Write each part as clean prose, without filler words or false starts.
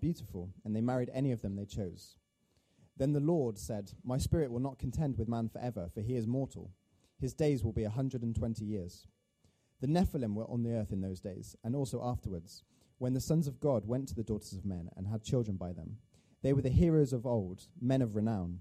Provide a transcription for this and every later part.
beautiful, and they married any of them they chose. Then the Lord said, "My spirit will not contend with man forever, for he is mortal. His days will be 120 years." The Nephilim were on the earth in those days, and also afterwards, when the sons of God went to the daughters of men and had children by them. They were the heroes of old, men of renown.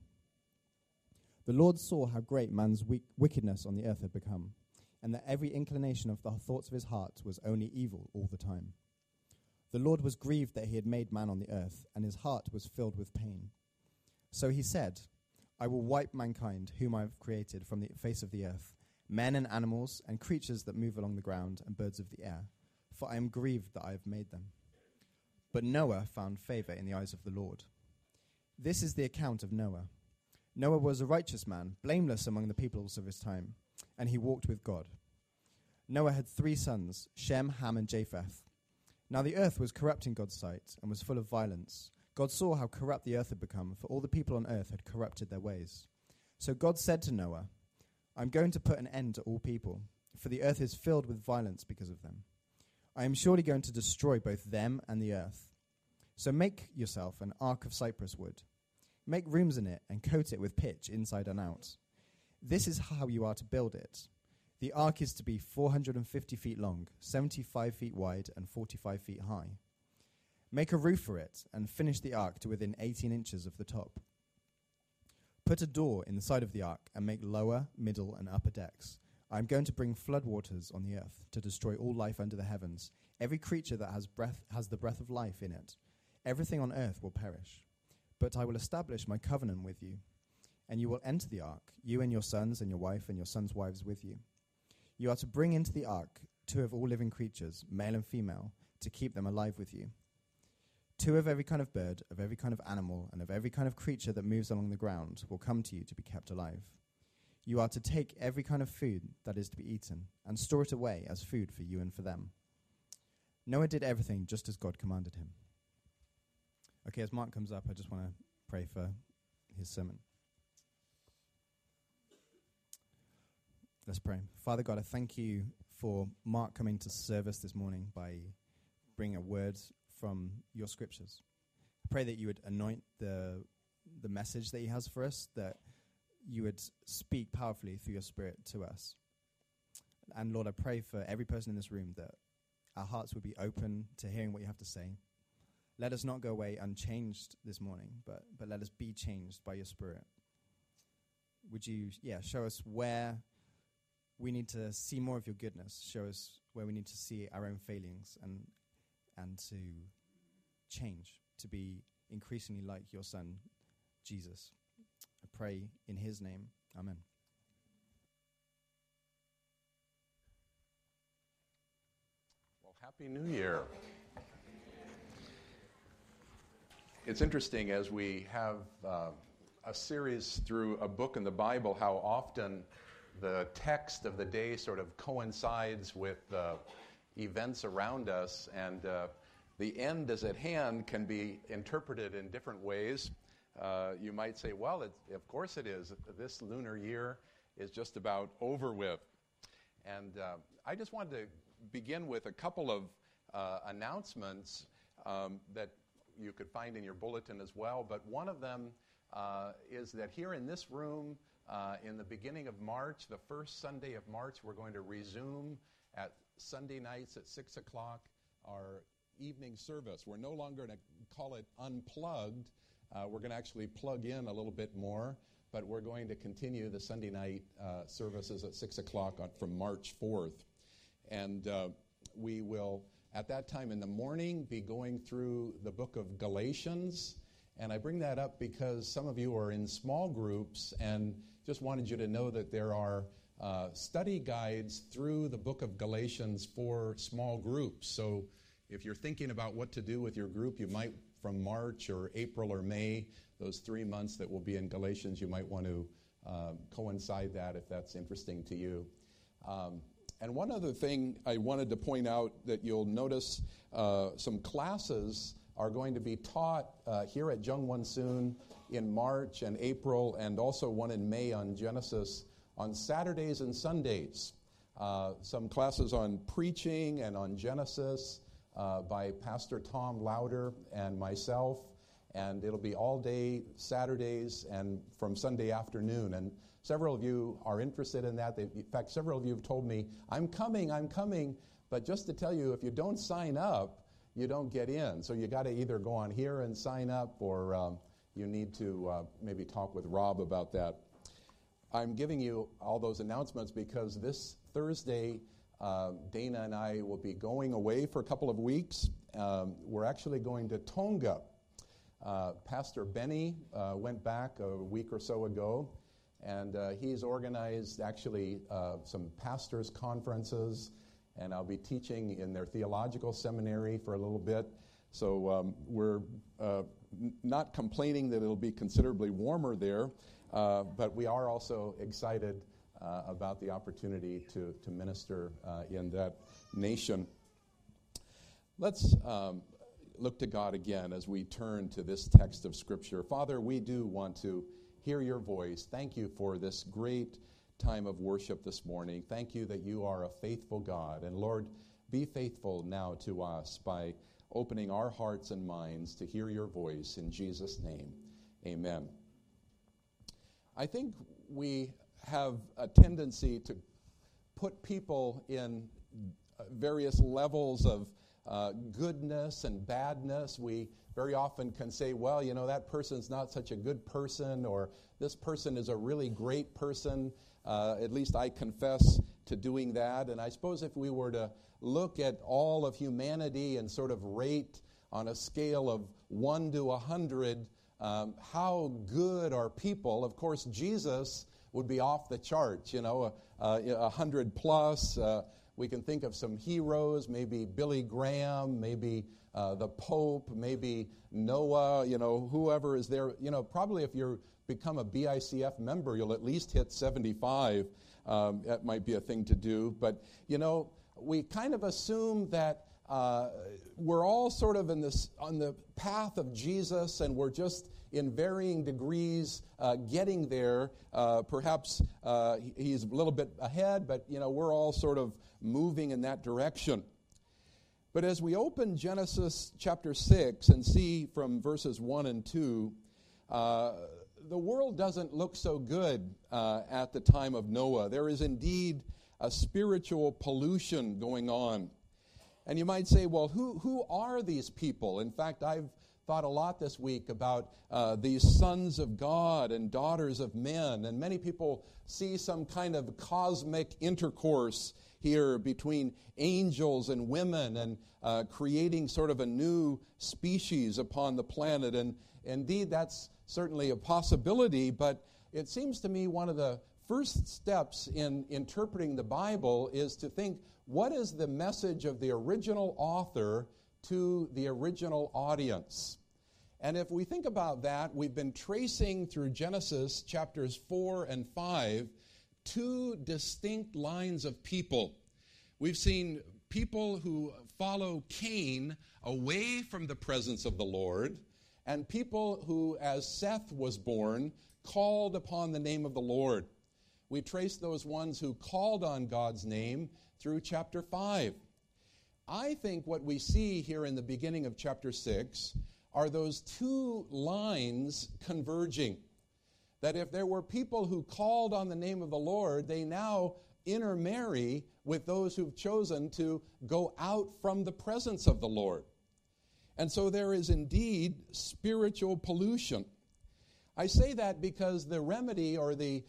The Lord saw how great man's wickedness on the earth had become, and that every inclination of the thoughts of his heart was only evil all the time. The Lord was grieved that he had made man on the earth, and his heart was filled with pain. So he said, "I will wipe mankind, whom I have created, from the face of the earth, men and animals and creatures that move along the ground and birds of the air, for I am grieved that I have made them." But Noah found favor in the eyes of the Lord. This is the account of Noah. Noah was a righteous man, blameless among the peoples of his time, and he walked with God. Noah had 3 sons, Shem, Ham, and Japheth. Now the earth was corrupt in God's sight and was full of violence. God saw how corrupt the earth had become, for all the people on earth had corrupted their ways. So God said to Noah, "I'm going to put an end to all people, for the earth is filled with violence because of them. I am surely going to destroy both them and the earth. So make yourself an ark of cypress wood. Make rooms in it and coat it with pitch inside and out. This is how you are to build it. The ark is to be 450 feet long, 75 feet wide, and 45 feet high. Make a roof for it and finish the ark to within 18 inches of the top. Put a door in the side of the ark and make lower, middle, and upper decks. I am going to bring flood waters on the earth to destroy all life under the heavens. Every creature that has the breath of life in it. Everything on earth will perish. But I will establish my covenant with you, and you will enter the ark, you and your sons and your wife and your sons' wives with you. You are to bring into the ark 2 of all living creatures, male and female, to keep them alive with you. 2 of every kind of bird, of every kind of animal, and of every kind of creature that moves along the ground will come to you to be kept alive. You are to take every kind of food that is to be eaten and store it away as food for you and for them." Noah did everything just as God commanded him. Okay, as Mark comes up, I just want to pray for his sermon. Let's pray. Father God, I thank you for Mark coming to serve us this morning by bringing a word from your scriptures. I pray that you would anoint the message that he has for us, that you would speak powerfully through your Spirit to us. And Lord, I pray for every person in this room that our hearts would be open to hearing what you have to say. Let us not go away unchanged this morning, but let us be changed by your Spirit. Would you, show us where we need to see more of your goodness. Show us where we need to see our own failings and to change, to be increasingly like your Son, Jesus. I pray in his name. Amen. Well, Happy New Year. It's interesting as we have a series through a book in the Bible, how often the text of the day sort of coincides with events around us, and the end is at hand can be interpreted in different ways. You might say, well, of course it is. This lunar year is just about over with. And I just wanted to begin with a couple of announcements that you could find in your bulletin as well. But one of them is that here in this room, in the beginning of March, the first Sunday of March, we're going to resume at Sunday nights at 6 o'clock our evening service. We're no longer going to call it unplugged. We're going to actually plug in a little bit more, but we're going to continue the Sunday night services at 6 o'clock from March 4th. And we will, at that time in the morning, be going through the book of Galatians. And I bring that up because some of you are in small groups, and just wanted you to know that there are study guides through the book of Galatians for small groups. So if you're thinking about what to do with your group, you might, from March or April or May, those 3 months that will be in Galatians, you might want to coincide that if that's interesting to you. And one other thing I wanted to point out that you'll notice some classes are going to be taught here at Jungwon Soon in March and April, and also one in May on Genesis on Saturdays and Sundays. Some classes on preaching and on Genesis, by Pastor Tom Lauder and myself, and it'll be all day Saturdays and from Sunday afternoon. And several of you are interested in that. In fact, several of you have told me, I'm coming. But just to tell you, if you don't sign up, you don't get in. So you got to either go on here and sign up, or you need to maybe talk with Rob about that. I'm giving you all those announcements because this Thursday, Dana and I will be going away for a couple of weeks. We're actually going to Tonga. Pastor Benny went back a week or so ago, and he's organized actually some pastors' conferences, and I'll be teaching in their theological seminary for a little bit. So we're not complaining that it'll be considerably warmer there, but we are also excited about the opportunity to minister in that nation. Let's look to God again as we turn to this text of Scripture. Father, we do want to hear your voice. Thank you for this great time of worship this morning. Thank you that you are a faithful God. And Lord, be faithful now to us by opening our hearts and minds to hear your voice. In Jesus' name, amen. I think we have a tendency to put people in various levels of goodness and badness. We very often can say, well, you know, that person's not such a good person, or this person is a really great person. At least I confess to doing that. And I suppose if we were to look at all of humanity and sort of rate on a scale of 1 to 100, how good are people? Of course, Jesus would be off the charts, 100 plus. We can think of some heroes, maybe Billy Graham, maybe the Pope, maybe Noah, whoever is there. Probably if you become a BICF member, you'll at least hit 75. That might be a thing to do. But, we kind of assume that we're all sort of on the path of Jesus, and we're just in varying degrees getting there. Perhaps he's a little bit ahead, but we're all sort of moving in that direction. But as we open Genesis chapter 6 and see from verses 1 and 2, the world doesn't look so good at the time of Noah. There is indeed a spiritual pollution going on. And you might say, well, who are these people? In fact, I've thought a lot this week about these sons of God and daughters of men. And many people see some kind of cosmic intercourse here between angels and women, and creating sort of a new species upon the planet. And indeed, that's certainly a possibility, but it seems to me one of the first steps in interpreting the Bible is to think, what is the message of the original author to the original audience? And if we think about that, we've been tracing through Genesis chapters 4 and 5 two distinct lines of people. We've seen people who follow Cain away from the presence of the Lord, and people who, as Seth was born, called upon the name of the Lord. We trace those ones who called on God's name through chapter 5. I think what we see here in the beginning of chapter 6 are those two lines converging. That if there were people who called on the name of the Lord, they now intermarry with those who've chosen to go out from the presence of the Lord. And so there is indeed spiritual pollution. I say that because the remedy or the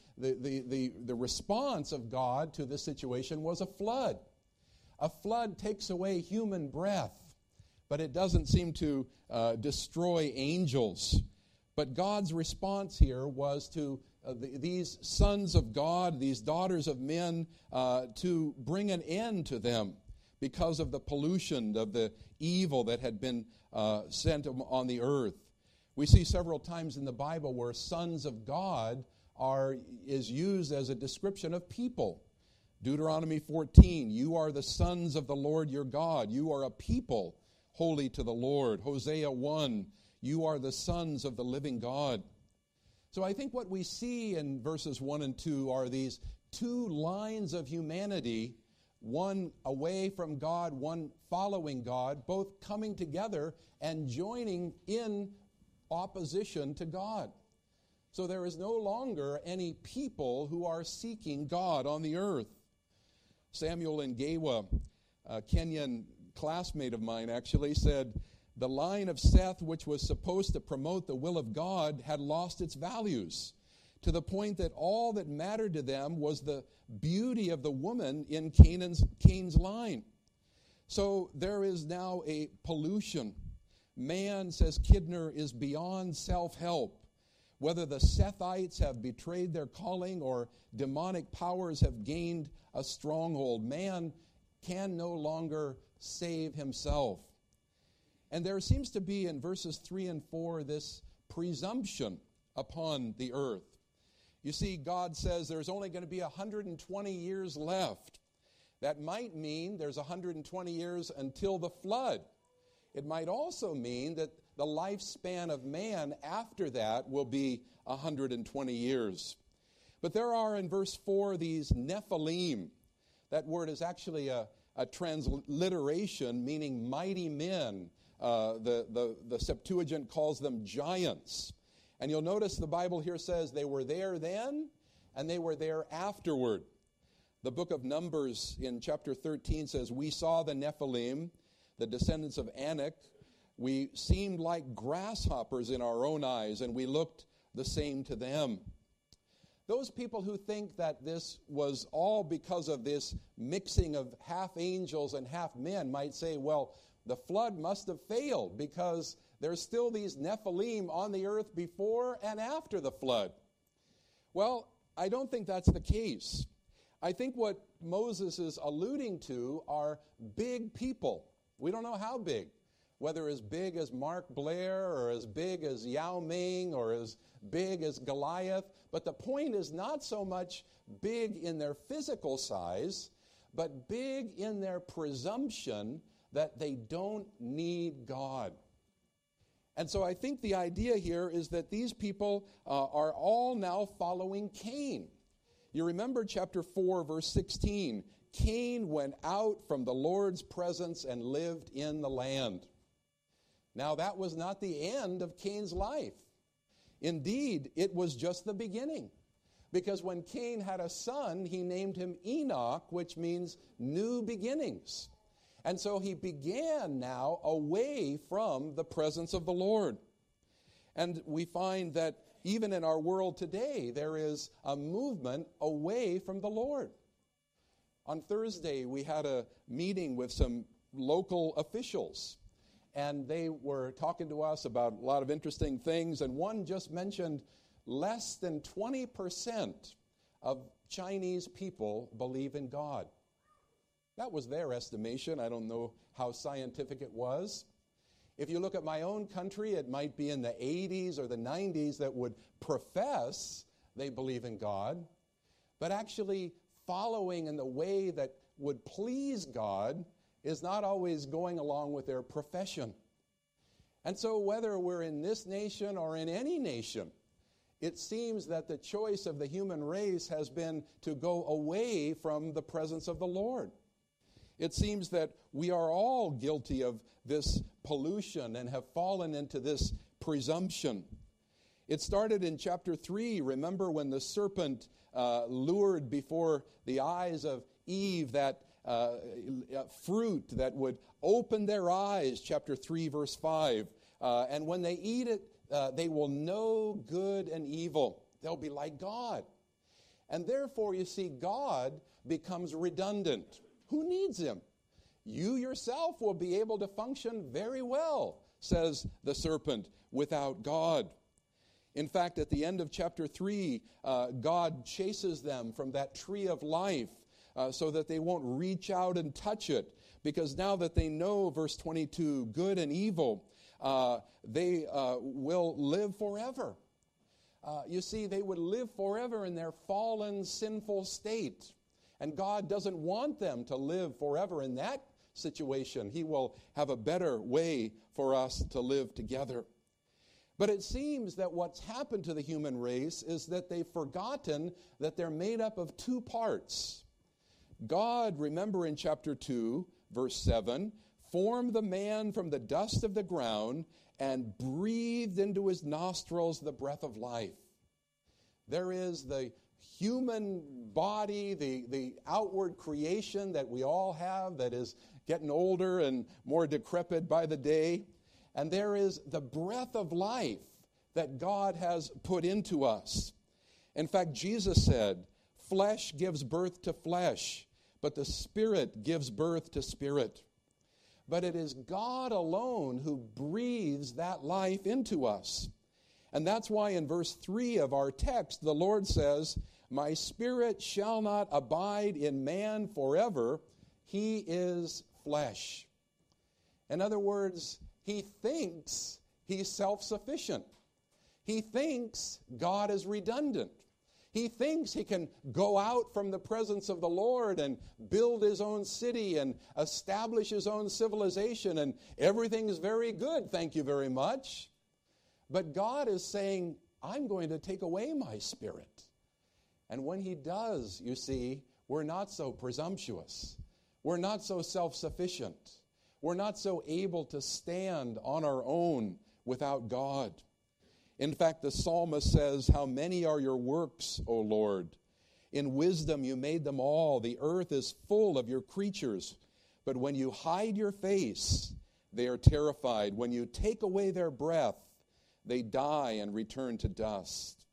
response of God to this situation was a flood. A flood takes away human breath, but it doesn't seem to destroy angels. But God's response here was to these sons of God, these daughters of men, to bring an end to them because of the pollution of the evil that had been sent on the earth. We see several times in the Bible where sons of God is used as a description of people. Deuteronomy 14, you are the sons of the Lord your God. You are a people holy to the Lord. Hosea 1, you are the sons of the living God. So I think what we see in verses 1 and 2 are these two lines of humanity one away from God, one following God, both coming together and joining in opposition to God. So there is no longer any people who are seeking God on the earth. Samuel Ngewa, a Kenyan classmate of mine, actually said, the line of Seth, which was supposed to promote the will of God, had lost its values, to the point that all that mattered to them was the beauty of the woman in Cain's line. So there is now a pollution. Man, says Kidner, is beyond self-help. Whether the Sethites have betrayed their calling or demonic powers have gained a stronghold, man can no longer save himself. And there seems to be in verses 3 and 4 this presumption upon the earth. You see, God says there's only going to be 120 years left. That might mean there's 120 years until the flood. It might also mean that the lifespan of man after that will be 120 years. But there are in verse 4 these Nephilim. That word is actually a transliteration meaning mighty men. The Septuagint calls them giants. And you'll notice the Bible here says they were there then and they were there afterward. The book of Numbers in chapter 13 says, we saw the Nephilim, the descendants of Anak. We seemed like grasshoppers in our own eyes, and we looked the same to them. Those people who think that this was all because of this mixing of half angels and half men might say, well, the flood must have failed because there's still these Nephilim on the earth before and after the flood. Well, I don't think that's the case. I think what Moses is alluding to are big people. We don't know how big, whether as big as Mark Blair or as big as Yao Ming or as big as Goliath. But the point is not so much big in their physical size, but big in their presumption that they don't need God. And so I think the idea here is that these people are all now following Cain. You remember chapter 4, verse 16. Cain went out from the Lord's presence and lived in the land. Now that was not the end of Cain's life. Indeed, it was just the beginning. Because when Cain had a son, he named him Enoch, which means new beginnings. And so he began now away from the presence of the Lord. And we find that even in our world today, there is a movement away from the Lord. On Thursday, we had a meeting with some local officials, and they were talking to us about a lot of interesting things, and one just mentioned less than 20% of Chinese people believe in God. That was their estimation. I don't know how scientific it was. If you look at my own country, it might be in the 80s or the 90s that would profess they believe in God, but actually following in the way that would please God is not always going along with their profession. And so whether we're in this nation or in any nation, it seems that the choice of the human race has been to go away from the presence of the Lord. It seems that we are all guilty of this pollution and have fallen into this presumption. It started in chapter 3. Remember when the serpent lured before the eyes of Eve that fruit that would open their eyes, chapter 3, verse 5. And when they eat it, they will know good and evil. They'll be like God. And therefore, you see, God becomes redundant. Who needs him? You yourself will be able to function very well, says the serpent, without God. In fact, at the end of chapter 3, God chases them from that tree of life so that they won't reach out and touch it. Because now that they know, verse 22, good and evil, they will live forever. You see, they would live forever in their fallen, sinful state. And God doesn't want them to live forever in that situation. He will have a better way for us to live together. But it seems that what's happened to the human race is that they've forgotten that they're made up of two parts. God, remember in chapter 2, verse 7, formed the man from the dust of the ground and breathed into his nostrils the breath of life. There is the human body, the outward creation that we all have that is getting older and more decrepit by the day. And there is the breath of life that God has put into us. In fact, Jesus said, flesh gives birth to flesh, but the Spirit gives birth to spirit. But it is God alone who breathes that life into us. And that's why in verse 3 of our text, the Lord says, my spirit shall not abide in man forever. He is flesh. In other words, he thinks he's self-sufficient. He thinks God is redundant. He thinks he can go out from the presence of the Lord and build his own city and establish his own civilization, and everything's very good, thank you very much. But God is saying, I'm going to take away my spirit. And when he does, you see, we're not so presumptuous. We're not so self-sufficient. We're not so able to stand on our own without God. In fact, the psalmist says, how many are your works, O Lord? In wisdom you made them all. The earth is full of your creatures. But when you hide your face, they are terrified. When you take away their breath, they die and return to dust.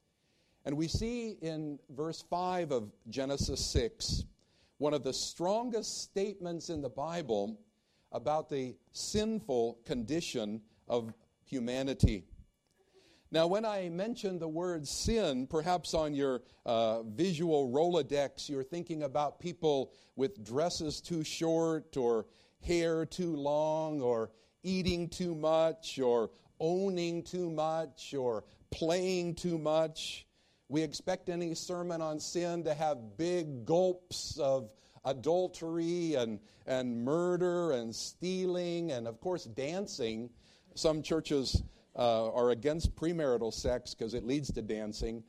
And we see in verse 5 of Genesis 6, one of the strongest statements in the Bible about the sinful condition of humanity. Now, when I mention the word sin, perhaps on your visual Rolodex, you're thinking about people with dresses too short or hair too long or eating too much or owning too much or playing too much. We expect any sermon on sin to have big gulps of adultery and murder and stealing and, of course, dancing. Some churches are against premarital sex because it leads to dancing.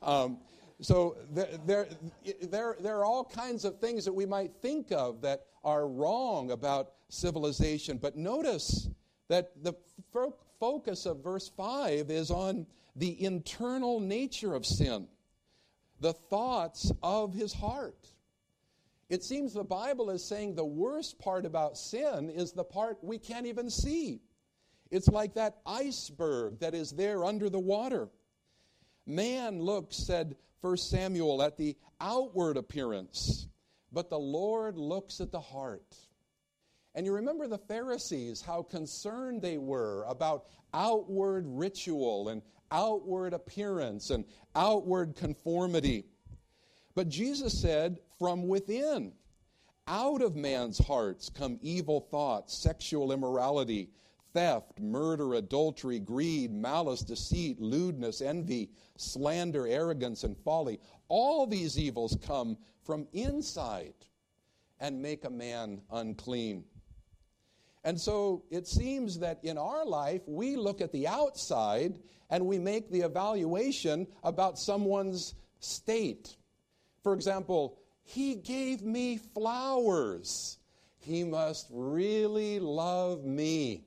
So there are all kinds of things that we might think of that are wrong about civilization. But notice that the focus of verse 5 is on the internal nature of sin, the thoughts of his heart. It seems the Bible is saying the worst part about sin is the part we can't even see. It's like that iceberg that is there under the water. Man looks, said 1 Samuel, at the outward appearance, but the Lord looks at the heart. And you remember the Pharisees, how concerned they were about outward ritual and outward appearance and outward conformity. But Jesus said, from within, out of man's hearts come evil thoughts, sexual immorality, theft, murder, adultery, greed, malice, deceit, lewdness, envy, slander, arrogance, and folly. All these evils come from inside and make a man unclean. And so it seems that in our life, we look at the outside and we make the evaluation about someone's state. For example, he gave me flowers. He must really love me.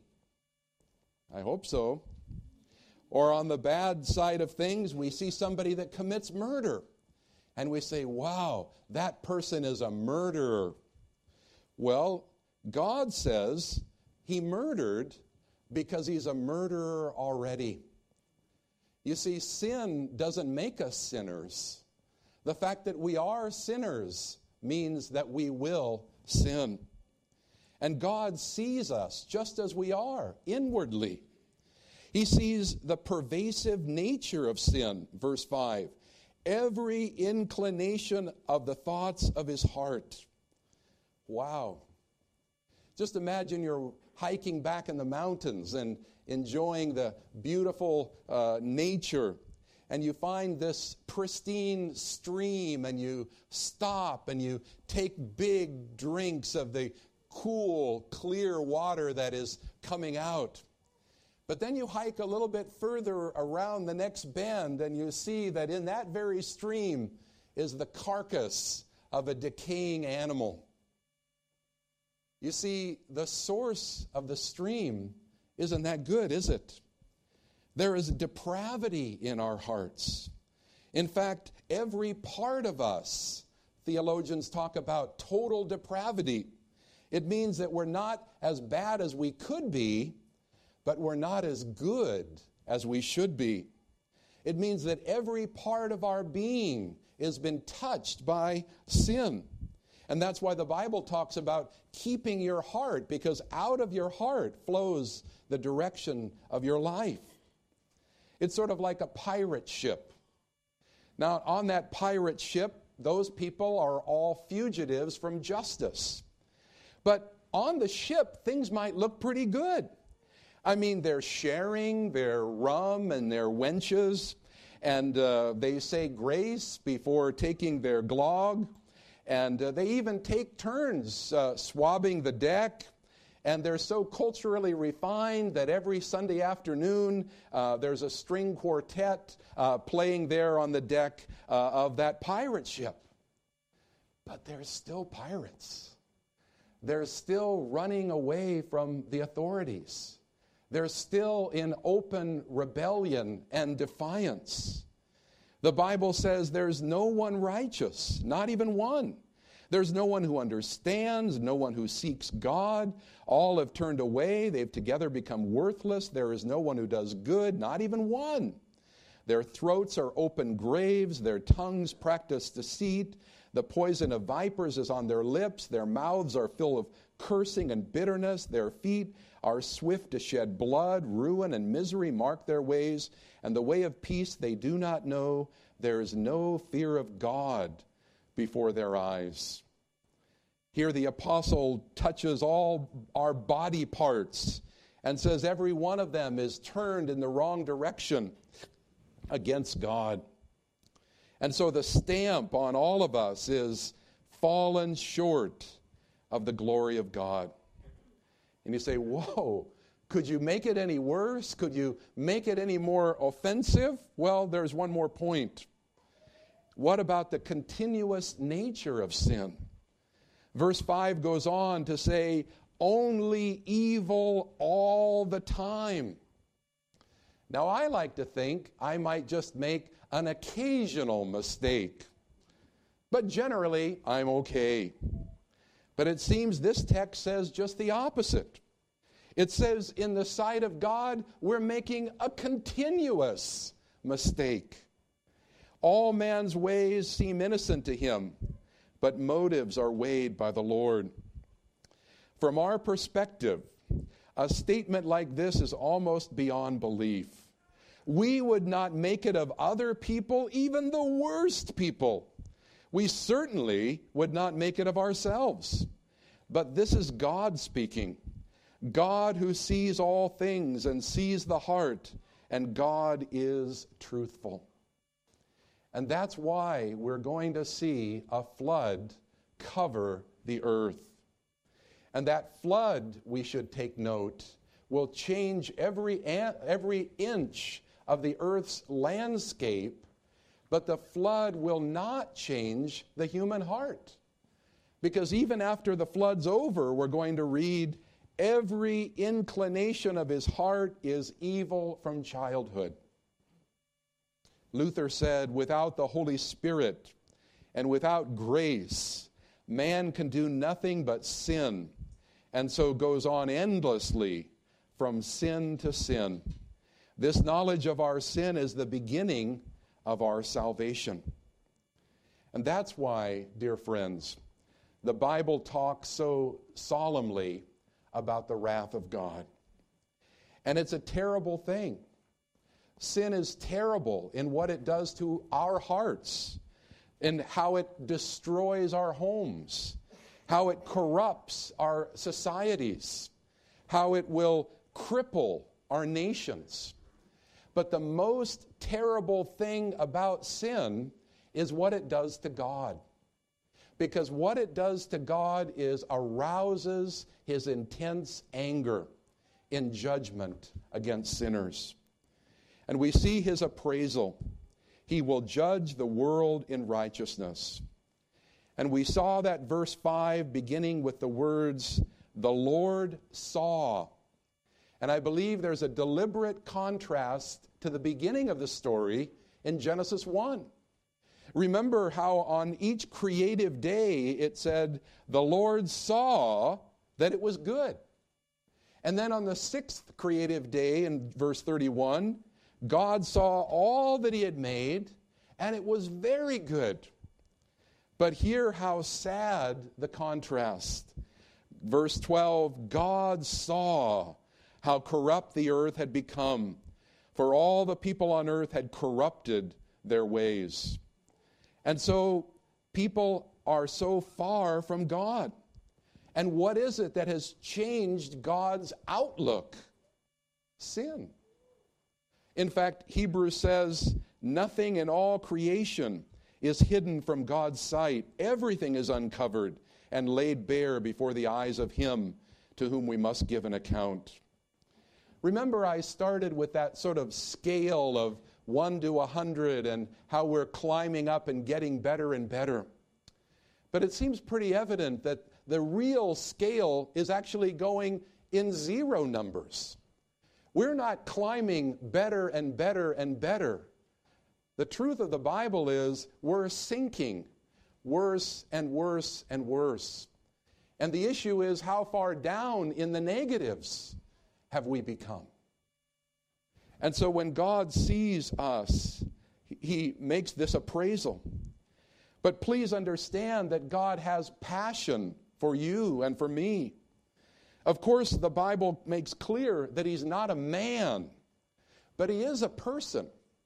I hope so. Or on the bad side of things, we see somebody that commits murder. And we say, wow, that person is a murderer. Well, God says he murdered because he's a murderer already. You see, sin doesn't make us sinners. The fact that we are sinners means that we will sin. And God sees us just as we are, inwardly. He sees the pervasive nature of sin, verse 5. Every inclination of the thoughts of his heart. Wow. Just imagine you're hiking back in the mountains and enjoying the beautiful nature. And you find this pristine stream and you stop and you take big drinks of the cool, clear water that is coming out. But then you hike a little bit further around the next bend and you see that in that very stream is the carcass of a decaying animal. You see, the source of the stream isn't that good, is it? There is depravity in our hearts. In fact, every part of us, theologians talk about total depravity. It means that we're not as bad as we could be, but we're not as good as we should be. It means that every part of our being has been touched by sin. And that's why the Bible talks about keeping your heart, because out of your heart flows the direction of your life. It's sort of like a pirate ship. Now, on that pirate ship, those people are all fugitives from justice. But on the ship, things might look pretty good. I mean, they're sharing their rum and their wenches, and they say grace before taking their glog, and they even take turns swabbing the deck, and they're so culturally refined that every Sunday afternoon there's a string quartet playing there on the deck of that pirate ship. But they're still pirates. They're still running away from the authorities. They're still in open rebellion and defiance. The Bible says there's no one righteous, not even one. There's no one who understands, no one who seeks God. All have turned away. They've together become worthless. There is no one who does good, not even one. Their throats are open graves. Their tongues practice deceit. The poison of vipers is on their lips. Their mouths are full of cursing and bitterness. Their feet are swift to shed blood. Ruin and misery mark their ways, and the way of peace they do not know. There is no fear of God before their eyes. Here the apostle touches all our body parts and says every one of them is turned in the wrong direction against God. And so the stamp on all of us is fallen short of the glory of God. And you say, whoa, could you make it any worse? Could you make it any more offensive? Well, there's one more point. What about the continuous nature of sin? Verse 5 goes on to say, only evil all the time. Now, I like to think I might just make an occasional mistake, but generally, I'm okay. But it seems this text says just the opposite. It says, in the sight of God, we're making a continuous mistake. All man's ways seem innocent to him, but motives are weighed by the Lord. From our perspective, a statement like this is almost beyond belief. We would not make it of other people, even the worst people. We certainly would not make it of ourselves. But this is God speaking. God who sees all things and sees the heart, and God is truthful. And that's why we're going to see a flood cover the earth. And that flood, we should take note, will change every inch of the earth's landscape, but the flood will not change the human heart. Because even after the flood's over, we're going to read, every inclination of his heart is evil from childhood. Luther said, without the Holy Spirit and without grace, man can do nothing but sin, and so goes on endlessly from sin to sin. This knowledge of our sin is the beginning of our salvation. And that's why, dear friends, the Bible talks so solemnly about the wrath of God. And it's a terrible thing. Sin is terrible in what it does to our hearts, in how it destroys our homes, how it corrupts our societies, how it will cripple our nations. But the most terrible thing about sin is what it does to God. Because what it does to God is arouses his intense anger in judgment against sinners. And we see his appraisal. He will judge the world in righteousness. And we saw that verse 5 beginning with the words, "The Lord saw." And I believe there's a deliberate contrast to the beginning of the story in Genesis 1. Remember how on each creative day it said, "The Lord saw that it was good." And then on the sixth creative day in verse 31, God saw all that he had made, and it was very good. But hear how sad the contrast. Verse 12, God saw how corrupt the earth had become, for all the people on earth had corrupted their ways. And so people are so far from God. And what is it that has changed God's outlook? Sin. In fact, Hebrews says, nothing in all creation is hidden from God's sight. Everything is uncovered and laid bare before the eyes of him to whom we must give an account. Remember, I started with that sort of scale of 1 to 100 and how we're climbing up and getting better and better. But it seems pretty evident that the real scale is actually going in zero numbers. We're not climbing better and better and better. The truth of the Bible is we're sinking worse and worse and worse. And the issue is how far down in the negatives have we become? And so when God sees us, he makes this appraisal. But please understand that God has passion for you and for me. Of course, the Bible makes clear that he's not a man, but he is a person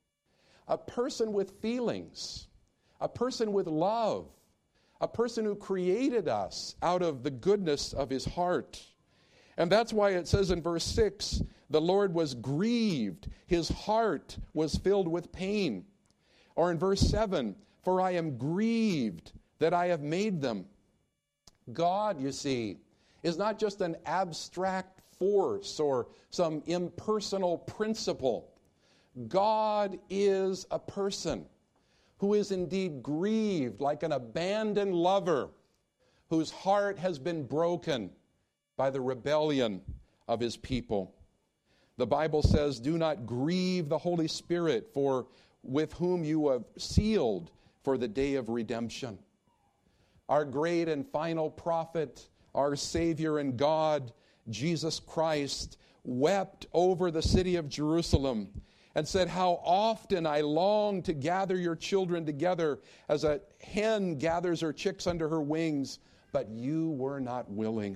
with feelings, a person with love, a person who created us out of the goodness of his heart. And that's why it says in verse 6, the Lord was grieved, his heart was filled with pain. Or in verse 7, for I am grieved that I have made them. God, you see, is not just an abstract force or some impersonal principle. God is a person who is indeed grieved like an abandoned lover whose heart has been broken by the rebellion of his people. The Bible says, do not grieve the Holy Spirit, for with whom you have sealed for the day of redemption. Our great and final prophet, our Savior and God, Jesus Christ, wept over the city of Jerusalem and said, how often I long to gather your children together as a hen gathers her chicks under her wings, but you were not willing.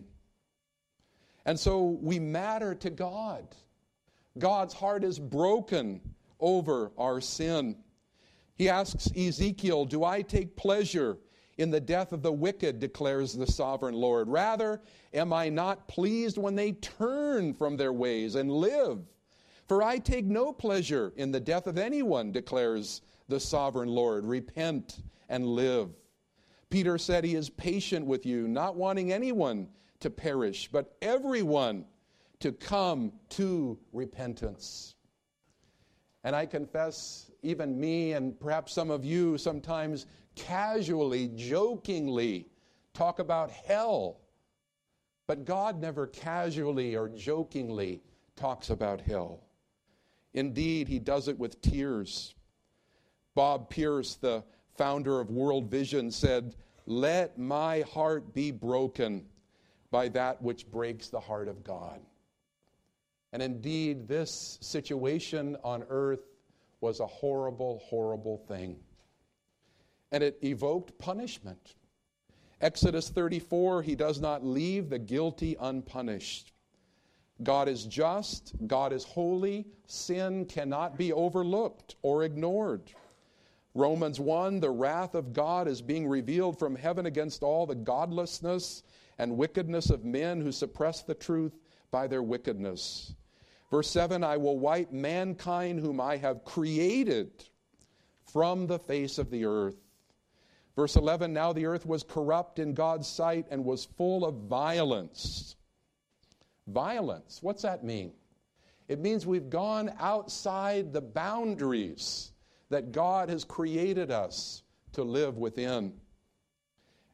And so we matter to God. God's heart is broken over our sin. He asks Ezekiel, do I take pleasure in the death of the wicked, declares the sovereign Lord. Rather, am I not pleased when they turn from their ways and live? For I take no pleasure in the death of anyone, declares the sovereign Lord. Repent and live. Peter said he is patient with you, not wanting anyone to perish, but everyone to come to repentance. And I confess, even me and perhaps some of you sometimes casually, jokingly talk about hell. But God never casually or jokingly talks about hell. Indeed, he does it with tears. Bob Pierce, the founder of World Vision, said, let my heart be broken by that which breaks the heart of God. And indeed, this situation on earth was a horrible, horrible thing. And it evoked punishment. Exodus 34, he does not leave the guilty unpunished. God is just, God is holy, sin cannot be overlooked or ignored. Romans 1, the wrath of God is being revealed from heaven against all the godlessness and wickedness of men who suppress the truth by their wickedness. Verse 7, I will wipe mankind whom I have created from the face of the earth. Verse 11, now the earth was corrupt in God's sight and was full of violence. Violence, what's that mean? It means we've gone outside the boundaries that God has created us to live within.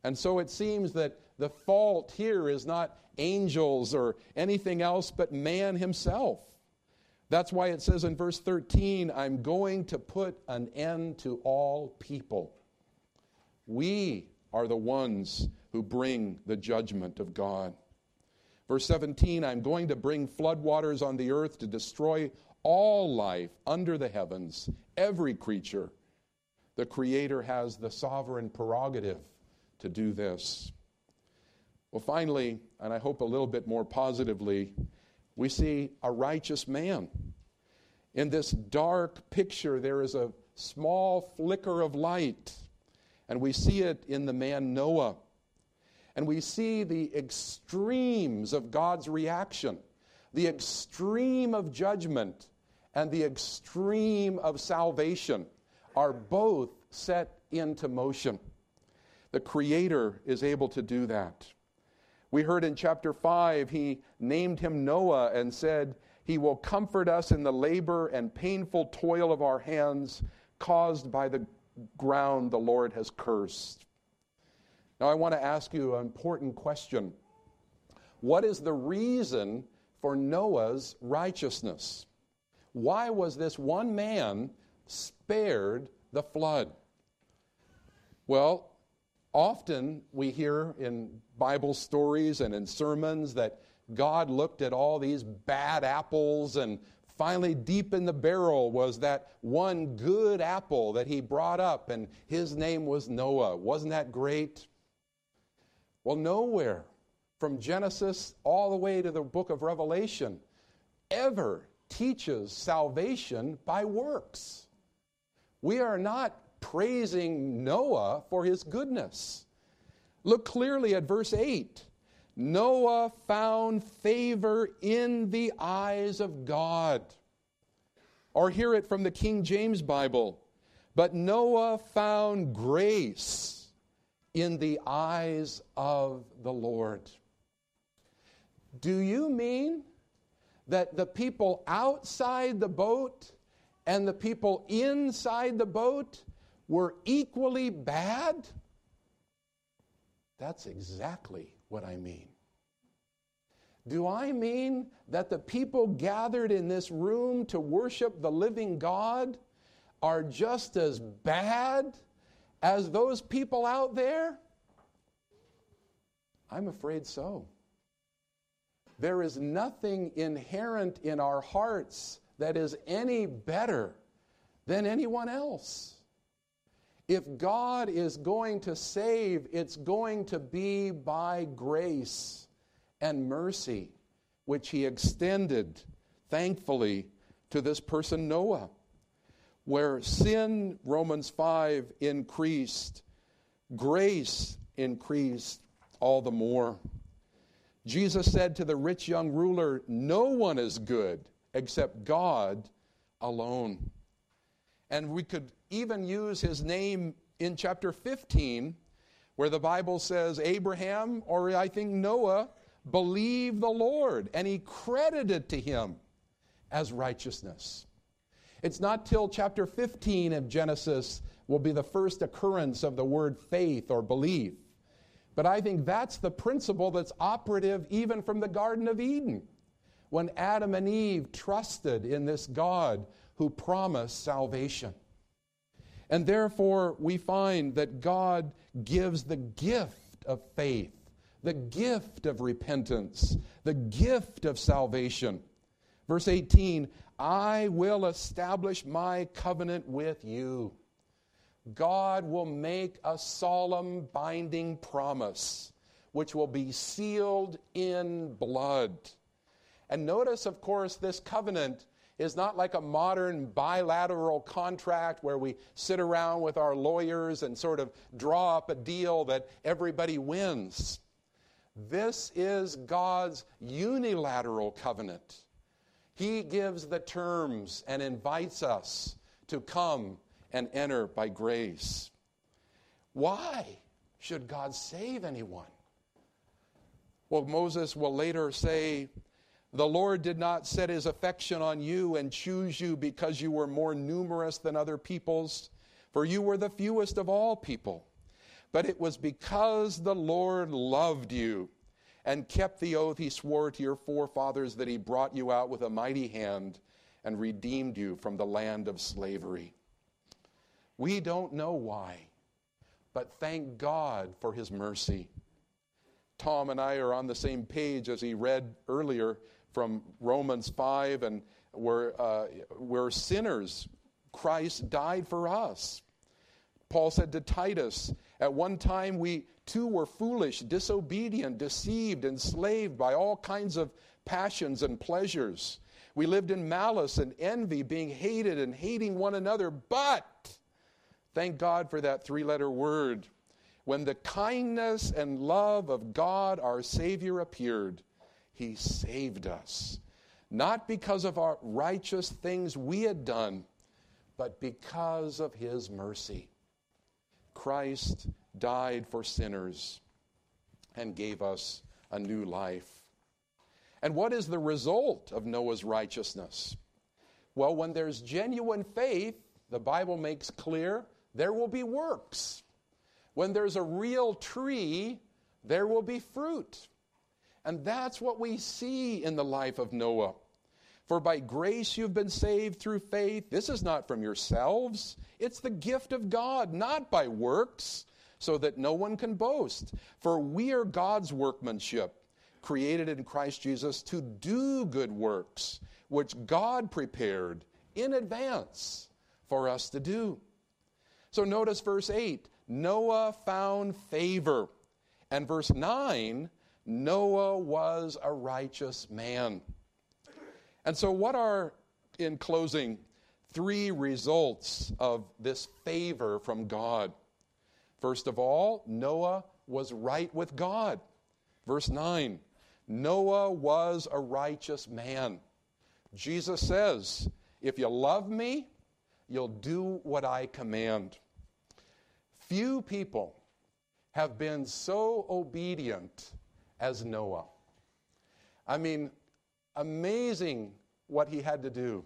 And so it seems that the fault here is not angels or anything else but man himself. That's why it says in verse 13, I'm going to put an end to all people. We are the ones who bring the judgment of God. Verse 17, I'm going to bring floodwaters on the earth to destroy all life under the heavens, every creature. The Creator has the sovereign prerogative to do this. Well, finally, and I hope a little bit more positively, we see a righteous man. In this dark picture, there is a small flicker of light, and we see it in the man Noah. And we see the extremes of God's reaction, the extreme of judgment and the extreme of salvation are both set into motion. The Creator is able to do that. We heard in chapter 5, he named him Noah and said, he will comfort us in the labor and painful toil of our hands caused by the ground the Lord has cursed. Now I want to ask you an important question. What is the reason for Noah's righteousness? Why was this one man spared the flood? Well, often we hear in Bible stories and in sermons that God looked at all these bad apples and finally deep in the barrel was that one good apple that he brought up, and his name was Noah. Wasn't that great? Well, nowhere from Genesis all the way to the book of Revelation ever teaches salvation by works. We are not praising Noah for his goodness. Look clearly at verse 8. Noah found favor in the eyes of God. Or hear it from the King James Bible. But Noah found grace in the eyes of the Lord. Do you mean that the people outside the boat and the people inside the boat were equally bad? That's exactly what I mean. Do I mean that the people gathered in this room to worship the living God are just as bad as those people out there? I'm afraid so. There is nothing inherent in our hearts that is any better than anyone else. If God is going to save, it's going to be by grace and mercy, which He extended, thankfully, to this person Noah. Where sin, Romans 5, increased, grace increased all the more. Jesus said to the rich young ruler, no one is good except God alone. And we could even use his name in chapter 15, where the Bible says Abraham, or I think Noah, believed the Lord, and he credited to him as righteousness. It's not till chapter 15 of Genesis will be the first occurrence of the word faith or belief. But I think that's the principle that's operative even from the Garden of Eden, when Adam and Eve trusted in this God who promised salvation. And therefore, we find that God gives the gift of faith, the gift of repentance, the gift of salvation. Verse 18, I will establish my covenant with you. God will make a solemn binding promise, which will be sealed in blood. And notice, of course, this covenant is not like a modern bilateral contract where we sit around with our lawyers and sort of draw up a deal that everybody wins. This is God's unilateral covenant. He gives the terms and invites us to come and enter by grace. Why should God save anyone? Well, Moses will later say, the Lord did not set his affection on you and choose you because you were more numerous than other peoples, for you were the fewest of all people. but it was because the Lord loved you and kept the oath he swore to your forefathers that he brought you out with a mighty hand and redeemed you from the land of slavery. We don't know why, but thank God for his mercy. Tom and I are on the same page as he read earlier from Romans 5, and we're sinners. Christ died for us. Paul said to Titus, at one time we too were foolish, disobedient, deceived, enslaved by all kinds of passions and pleasures. We lived in malice and envy, being hated and hating one another. But thank God for that three-letter word. When the kindness and love of God our Savior appeared, he saved us. Not because of our righteous things we had done, but because of his mercy. Christ died for sinners and gave us a new life. And what is the result of Noah's righteousness? Well, when there's genuine faith, the Bible makes clear, there will be works. When there's a real tree, there will be fruit. And that's what we see in the life of Noah. For by grace you've been saved through faith. This is not from yourselves. It's the gift of God, not by works, so that no one can boast. For we are God's workmanship, created in Christ Jesus to do good works, which God prepared in advance for us to do. So notice verse 8, Noah found favor. And verse 9, Noah was a righteous man. And so what are, in closing, three results of this favor from God? First of all, Noah was right with God. Verse 9, Noah was a righteous man. Jesus says, if you love me, you'll do what I command. Few people have been so obedient as Noah. I mean, amazing what he had to do.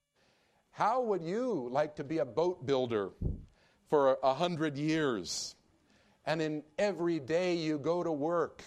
How would you like to be a boat builder for 100 years? And in every day you go to work,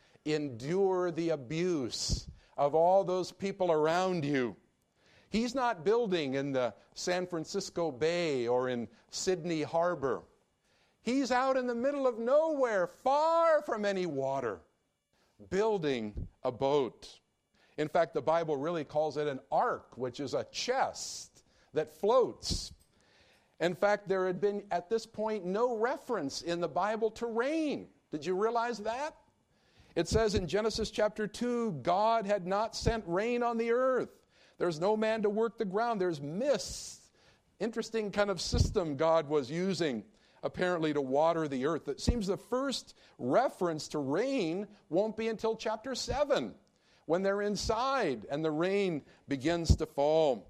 endure the abuse of all those people around you. He's not building in the San Francisco Bay or in Sydney Harbor. He's out in the middle of nowhere, far from any water, building a boat. In fact, the Bible really calls it an ark, which is a chest that floats. In fact, there had been, at this point, no reference in the Bible to rain. Did you realize that? It says in Genesis chapter 2, God had not sent rain on the earth. There's no man to work the ground. There's mist. Interesting kind of system God was using, apparently, to water the earth. It seems the first reference to rain won't be until chapter 7, when they're inside and the rain begins to fall.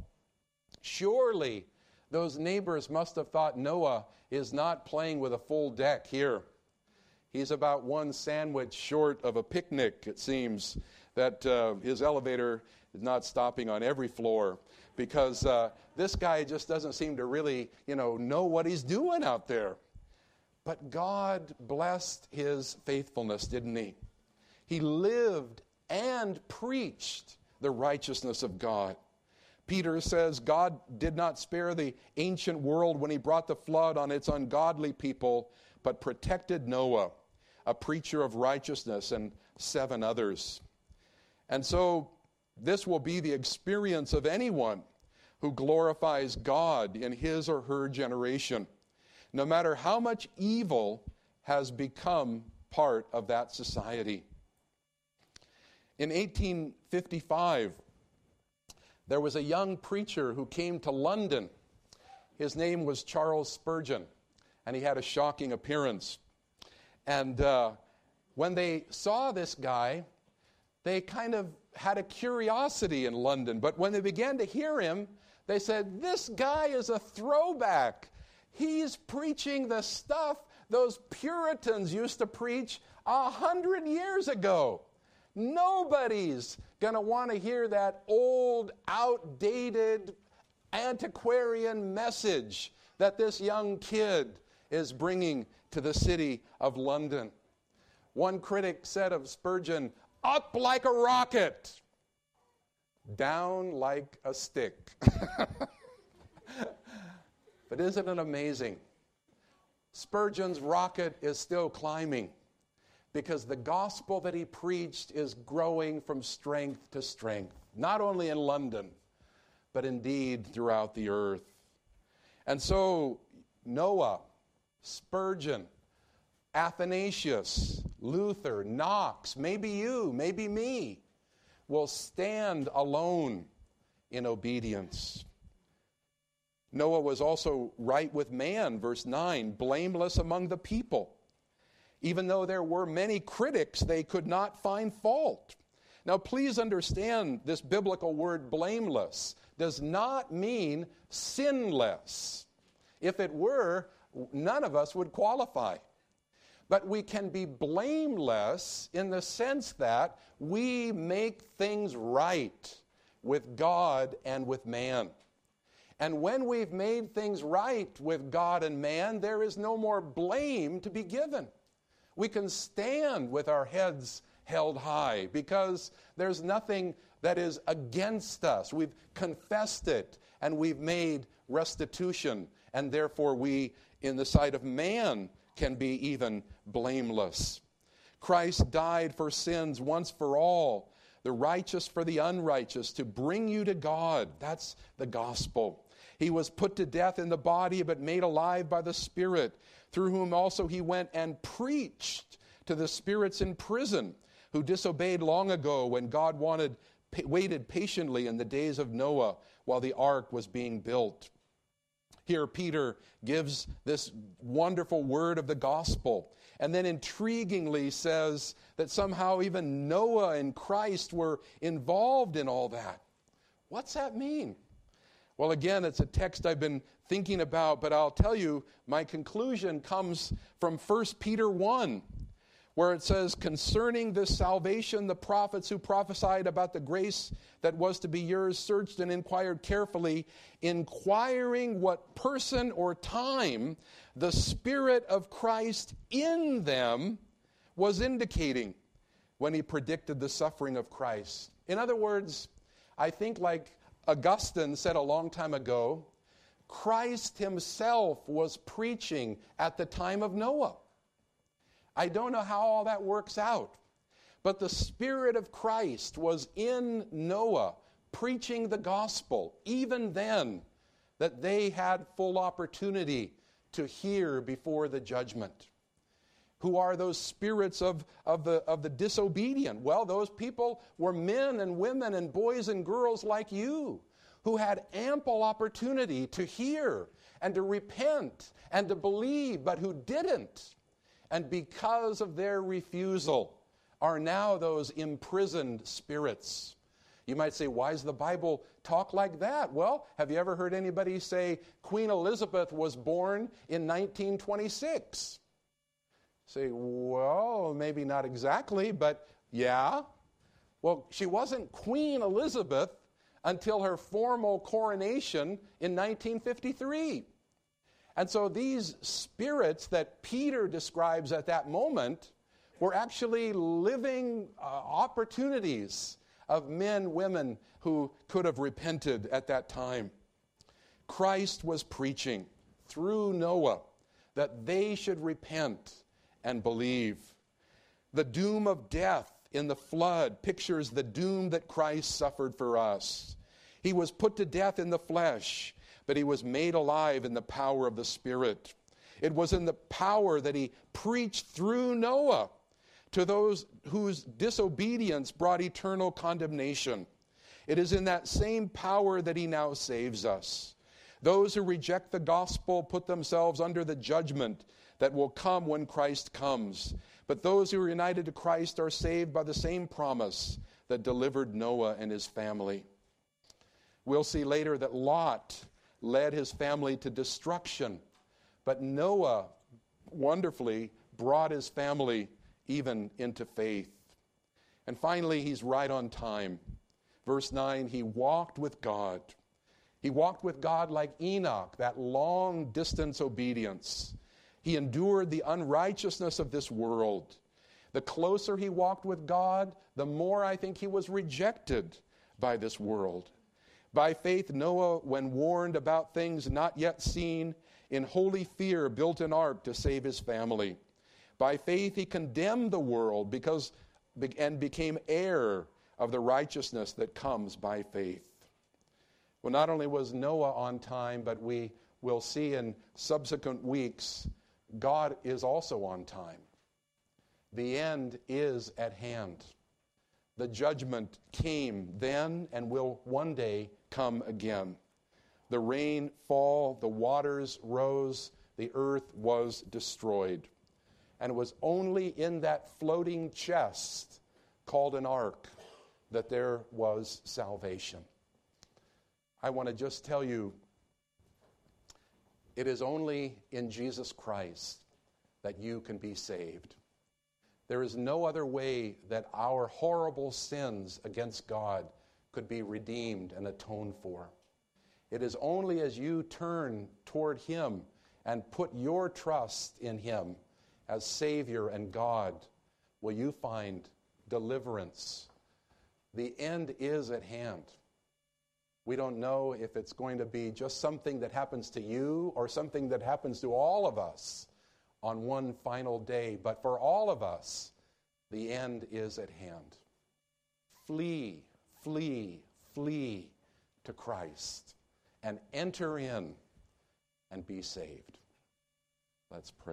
Surely those neighbors must have thought Noah is not playing with a full deck here. He's about one sandwich short of a picnic, it seems, that his elevator is not stopping on every floor, because this guy just doesn't seem to really, know what he's doing out there. But God blessed his faithfulness, didn't he? He lived and preached the righteousness of God. Peter says God did not spare the ancient world when he brought the flood on its ungodly people, but protected Noah, a preacher of righteousness, and 7 others. And so this will be the experience of anyone who glorifies God in his or her generation, no matter how much evil has become part of that society. In 1855, there was a young preacher who came to London. His name was Charles Spurgeon, and he had a shocking appearance. And when they saw this guy, they kind of had a curiosity in London. But when they began to hear him, they said, this guy is a throwback. He's preaching the stuff those Puritans used to preach 100 years ago. Nobody's going to want to hear that old, outdated, antiquarian message that this young kid is bringing to the city of London. One critic said of Spurgeon, "Up like a rocket, down like a stick." But isn't it amazing? Spurgeon's rocket is still climbing because the gospel that he preached is growing from strength to strength, not only in London, but indeed throughout the earth. And so Noah, Spurgeon, Athanasius, Luther, Knox, maybe you, maybe me, will stand alone in obedience. Noah was also right with man, verse 9, blameless among the people. Even though there were many critics, they could not find fault. Now, please understand this biblical word blameless does not mean sinless. If it were, none of us would qualify. But we can be blameless in the sense that we make things right with God and with man. And when we've made things right with God and man, there is no more blame to be given. We can stand with our heads held high because there's nothing that is against us. We've confessed it and we've made restitution, and therefore we, in the sight of man, can be even blameless. Christ died for sins once for all, the righteous for the unrighteous, to bring you to God. That's the gospel. He was put to death in the body, but made alive by the Spirit, through whom also he went and preached to the spirits in prison, who disobeyed long ago when God waited patiently in the days of Noah while the ark was being built. Here Peter gives this wonderful word of the gospel, and then intriguingly says that somehow even Noah and Christ were involved in all that. What's that mean? Well, again, it's a text I've been thinking about, but I'll tell you, my conclusion comes from 1 Peter 1, where it says, concerning this salvation, the prophets who prophesied about the grace that was to be yours searched and inquired carefully, inquiring what person or time the Spirit of Christ in them was indicating when he predicted the suffering of Christ. In other words, I think like Augustine said a long time ago, Christ himself was preaching at the time of Noah. I don't know how all that works out, but the Spirit of Christ was in Noah preaching the gospel, even then, that they had full opportunity to hear before the judgment. Who are those spirits of the disobedient? Well, those people were men and women and boys and girls like you, who had ample opportunity to hear and to repent and to believe, but who didn't. And because of their refusal are now those imprisoned spirits. You might say, why does the Bible talk like that? Well, have you ever heard anybody say Queen Elizabeth was born in 1926? Say, well, maybe not exactly, but yeah. Well, she wasn't Queen Elizabeth until her formal coronation in 1953. And so these spirits that Peter describes at that moment were actually living opportunities of men, women who could have repented at that time. Christ was preaching through Noah that they should repent and believe. The doom of death in the flood pictures the doom that Christ suffered for us. He was put to death in the flesh, but he was made alive in the power of the Spirit. It was in the power that he preached through Noah to those whose disobedience brought eternal condemnation. It is in that same power that he now saves us. Those who reject the gospel put themselves under the judgment that will come when Christ comes. But those who are united to Christ are saved by the same promise that delivered Noah and his family. We'll see later that Lot led his family to destruction, but Noah wonderfully brought his family even into faith. And finally, he's right on time. Verse 9, he walked with God. He walked with God like Enoch, that long distance obedience. He endured the unrighteousness of this world. The closer he walked with God, the more I think he was rejected by this world. By faith, Noah, when warned about things not yet seen, in holy fear built an ark to save his family. By faith, he condemned the world and became heir of the righteousness that comes by faith. Well, not only was Noah on time, but we will see in subsequent weeks, God is also on time. The end is at hand. The judgment came then and will one day come again. The rain fell, the waters rose, the earth was destroyed. And it was only in that floating chest called an ark that there was salvation. I want to just tell you, it is only in Jesus Christ that you can be saved. There is no other way that our horrible sins against God could be redeemed and atoned for. It is only as you turn toward Him and put your trust in Him as Savior and God will you find deliverance. The end is at hand. We don't know if it's going to be just something that happens to you or something that happens to all of us on one final day. But for all of us, the end is at hand. Flee, flee, flee to Christ and enter in and be saved. Let's pray.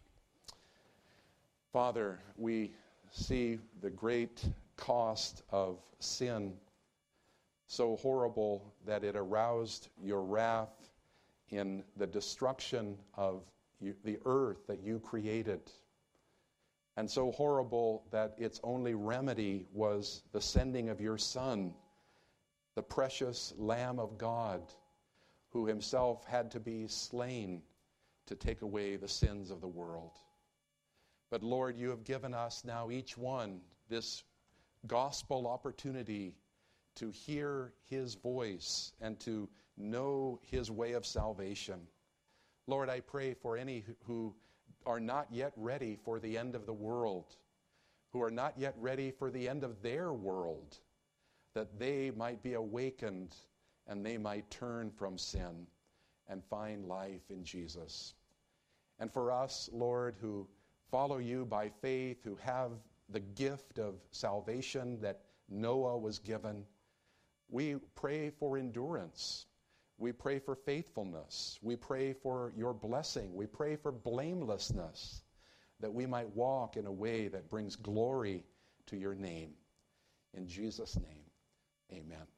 Father, we see the great cost of sin, so horrible that it aroused your wrath in the destruction of the earth that you created, and so horrible that its only remedy was the sending of your Son, the precious Lamb of God, who himself had to be slain to take away the sins of the world. But Lord, you have given us now each one this gospel opportunity to hear his voice and to know his way of salvation. Lord, I pray for any who are not yet ready for the end of the world, who are not yet ready for the end of their world, that they might be awakened and they might turn from sin and find life in Jesus. And for us, Lord, who follow you by faith, who have the gift of salvation that Noah was given, we pray for endurance. We pray for faithfulness. We pray for your blessing. We pray for blamelessness, that we might walk in a way that brings glory to your name. In Jesus' name, amen.